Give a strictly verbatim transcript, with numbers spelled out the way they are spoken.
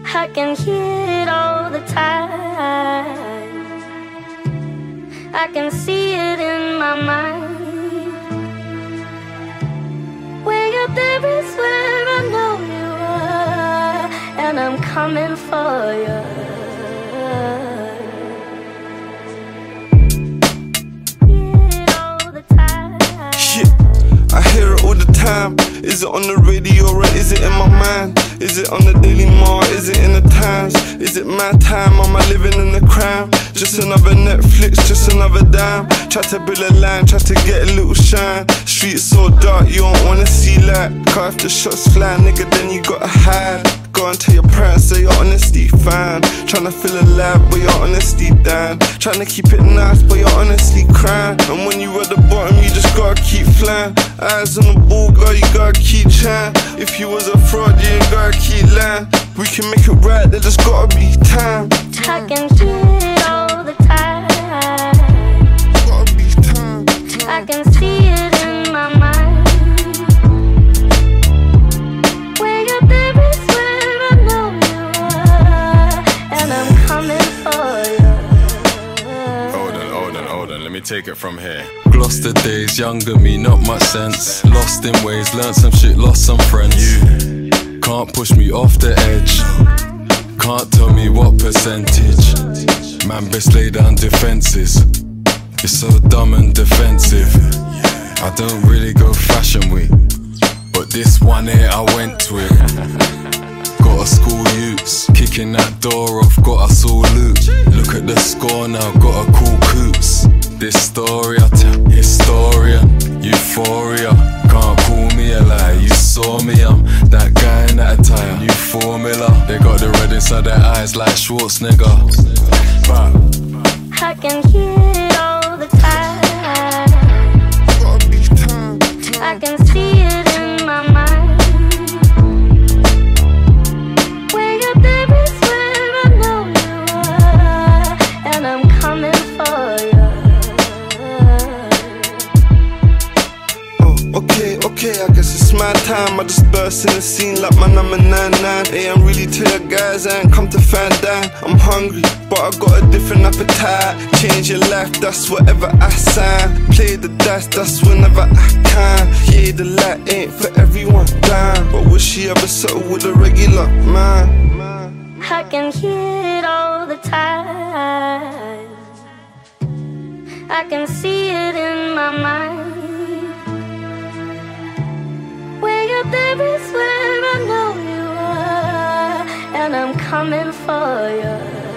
I can hear it all the time. I can see it in my mind. Where you're there is where I know you are, and I'm coming for you. I hear it all the time. Is it on the radio or is it in my mind? Is it on the Daily Mail? Is it in the Times? Is it my time? Am I living in the crime? Just another Netflix, just another dime. Try to build a line, try to get a little shine. Streets so dark, you don't wanna see light. Car if the shots fly, nigga, then you gotta hide. Go and tell your parents, say your honesty fine. Tryna feel alive, but your honesty dying. Tryna keep it nice, but you're honestly crying. And when you at the bottom, you just gotta keep flying. Eyes on the ball, girl, you gotta keep trying. If you was a fraud, you ain't gotta keep lying. We can make it right, there just gotta be time. I can hear it all the time. Gotta be time, time. I can see it in my mind. Where you're there is where I know you are, and I'm coming for you. Hold on, hold on, hold on, let me take it from here. Gloucester days, younger me, not much sense. Lost in ways, learned some shit, lost some friends. You can't push me off the edge. Can't tell me what percentage. Man best lay down defenses. It's so dumb and defensive. I don't really go fashion week, but this one here I went to it. Got a school youths, kicking that door off, got us all loot. Look at the score now, got a cool coots. This story I tell, historian, euphoria. Can't call me a lie, you saw me, I'm that guy in that attire. New formula, they got the red inside their eyes like Schwarzenegger. But I can hear it all the time. Gotta be time, time. I can see it in my mind. Where you're there is where I know you are, and I'm coming for you. Oh, okay, okay, I guess it's my time. I just burst in the scene like my number nine nine. Hey, I'm really tell you guys I ain't come to find down. I'm hungry, but I got a different appetite. Change your life, that's whatever I sign. Play the dice, that's whenever I can. Yeah, the light ain't for everyone down, but will she ever settle with a regular man? I can hear it all the time. I can see it in my mind. Where you're there is where I know you are, and I'm coming for you.